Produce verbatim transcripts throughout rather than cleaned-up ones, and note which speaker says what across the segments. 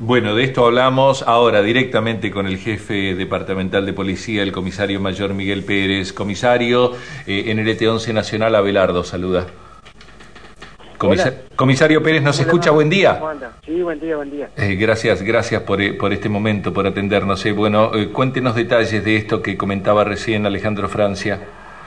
Speaker 1: Bueno, de esto hablamos ahora directamente con el jefe departamental de policía, el comisario mayor Miguel Pérez. Comisario, eh, N L T once Nacional, Abelardo, saluda. Comisa
Speaker 2: Hola.
Speaker 1: Comisario Pérez, ¿nos escucha? Buen día.
Speaker 2: ¿Cómo anda? Sí, buen día, buen día.
Speaker 1: Eh, gracias, gracias por, eh, por este momento, por atendernos. Eh, bueno, eh, cuéntenos detalles de esto que comentaba recién Alejandro Francia.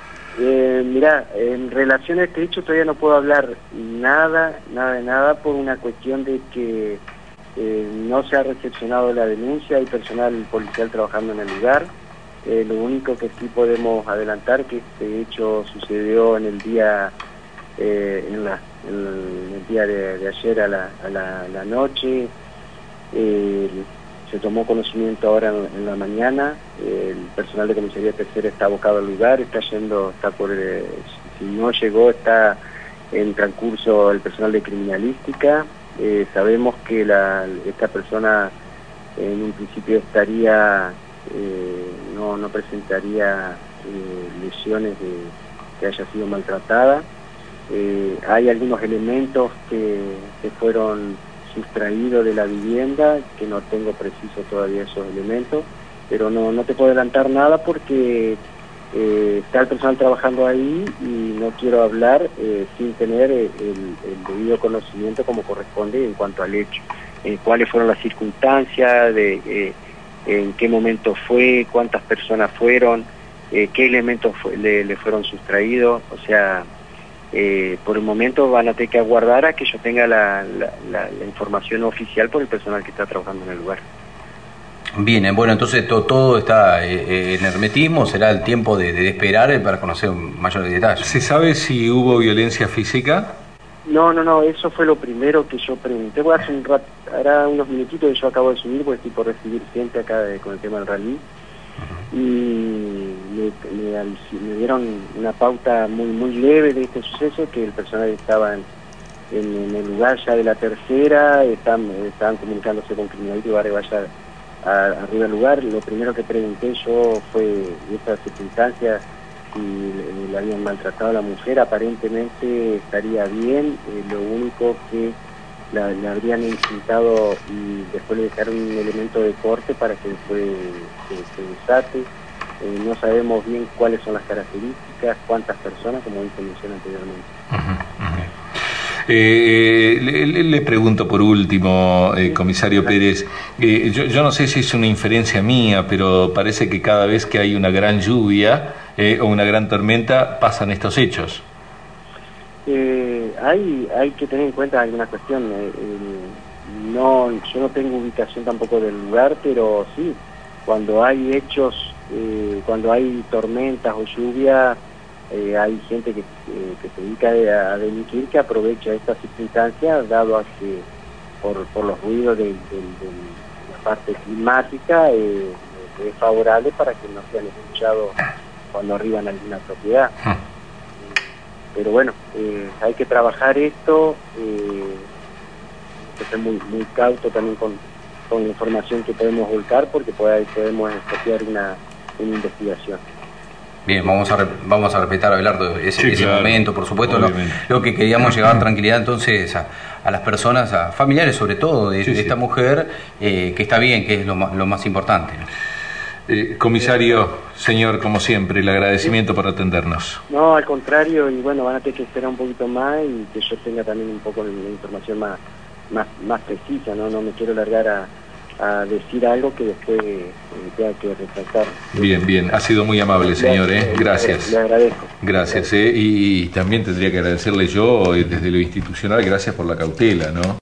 Speaker 2: Eh, mirá, en relación a este hecho todavía no puedo hablar nada, nada de nada, por una cuestión de que eh, no se ha recepcionado la denuncia, hay personal policial trabajando en el lugar. Eh, lo único que sí podemos adelantar que este hecho sucedió en el día eh, en, la, en el día de, de ayer a la, a la, a la noche. Eh, se tomó conocimiento ahora en, en la mañana. Eh, el personal de comisaría tercera está abocado al lugar, está yendo, está por, eh, si no llegó, está en transcurso el personal de criminalística. Eh, sabemos que la, esta persona en un principio estaría, eh, no, no presentaría eh, lesiones de que haya sido maltratada. Eh, hay algunos elementos que, que fueron sustraídos de la vivienda, que no tengo preciso todavía esos elementos, pero no, no te puedo adelantar nada porque eh, está el personal trabajando ahí y no quiero hablar eh, sin tener el, el debido conocimiento como corresponde en cuanto al hecho, eh, cuáles fueron las circunstancias, de eh, en qué momento fue, cuántas personas fueron, eh, qué elementos fue, le, le fueron sustraídos, o sea... Eh, por el momento van a tener que aguardar a que yo tenga la, la, la, la información oficial por el personal que está trabajando en el lugar.
Speaker 3: Bien, bueno, entonces to, todo está eh, en hermetismo, será el tiempo de, de esperar para conocer mayores detalles.
Speaker 1: ¿Se sabe si hubo violencia física?
Speaker 2: No, no, no, eso fue lo primero que yo pregunté. Bueno, hace un rato, hará unos minutitos que yo acabo de subir porque estoy por recibir gente acá de, con el tema del rally. Y me, me, me dieron una pauta muy muy leve de este suceso, que el personal estaba en, en, en el lugar ya de la tercera, están, estaban comunicándose con criminalidad y va a vaya a, arriba del lugar. Lo primero que pregunté yo fue esta circunstancia, si le, le habían maltratado a la mujer. Aparentemente estaría bien, eh, lo único que la, la habrían insultado y después le dejaron un elemento de corte para que después se, se desate. Eh, no sabemos bien cuáles son las características, cuántas personas, como hice mención anteriormente.
Speaker 1: Uh-huh, uh-huh. Eh, le, le pregunto por último, eh, comisario Pérez, eh, yo, yo no sé si es una inferencia mía, pero parece que cada vez que hay una gran lluvia eh, o una gran tormenta pasan estos hechos.
Speaker 2: Eh, hay, hay que tener en cuenta alguna cuestión. Eh, eh, no, yo no tengo ubicación tampoco del lugar, pero sí, cuando hay hechos, eh, cuando hay tormentas o lluvia, eh, hay gente que, eh, que se dedica a, a delinquir, que aprovecha estas circunstancias, dado a que por, por los ruidos de, de, de la parte climática eh, es favorable para que no sean escuchados cuando arriban a alguna propiedad. Pero bueno, eh, hay que trabajar esto, eh, hay que ser muy, muy cauto también con, con la información que podemos volcar, porque puede, podemos copiar una, una investigación.
Speaker 3: Bien, vamos a, vamos a respetar, Abelardo, ese,
Speaker 1: sí,
Speaker 3: ese
Speaker 1: claro,
Speaker 3: momento, por supuesto. Lo, lo que queríamos llevar tranquilidad entonces a, a las personas, a familiares sobre todo, de, sí, de esta sí. mujer, eh, que está bien, que es lo, lo más importante, ¿no?
Speaker 1: Eh, comisario, señor, como siempre, el agradecimiento por atendernos.
Speaker 2: No, al contrario, y bueno, van a tener que esperar un poquito más y que yo tenga también un poco de información más más, más precisa, ¿no? No me quiero largar a, a decir algo que después eh, tenga que retractar.
Speaker 1: Bien, bien, ha sido muy amable, señor, ¿eh? Gracias.
Speaker 2: Le agradezco.
Speaker 1: Gracias, ¿eh? Y, y también tendría que agradecerle yo, desde lo institucional, gracias por la cautela, ¿no?